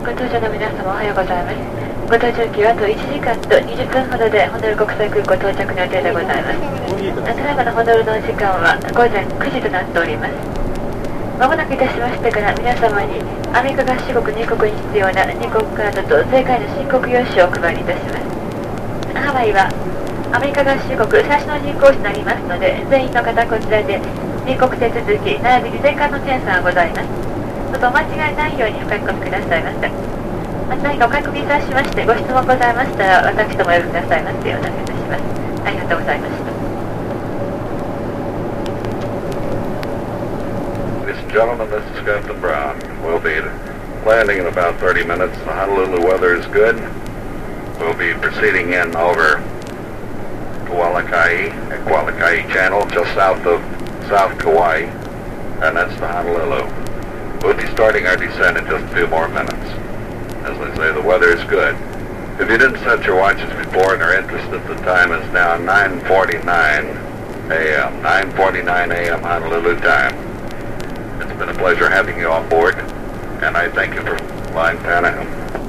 ご搭乗の皆様おはようございます。ご搭乗機はあと1時間と20分ほどでホノルル国際空港到着の予定でございます。ただいまのホノルルの時間は午前9時となっております。まもなくいたしましてから皆様にアメリカ合衆国入国に必要な入国カードと正解の申告用紙をお配りいたします。ハワイはアメリカ合衆国最初の入港地になりますので、全員の方こちらで入国手続き並びに税関の検査がございます。どうぞお間違いないようにお書き込みくださいませ。また何かお書き込みに際しましてご質問ございましたら私ともお呼びくださいますようお願いいたします。ありがとうございました。 Ladies and gentlemen, this is Captain Brown. We'll be landing in about 30 minutes. The Honolulu weather is good. We'll be proceeding in over Kualakai Channel, just south of South Kauai, and that's the Honolulu. We'll be starting our descent in just a few more minutes. As I say, the weather is good. If you didn't set your watches before and are interested, the time is now 9:49 a.m. 9:49 a.m. Honolulu time. It's been a pleasure having you on board, and I thank you for flying Pan Am.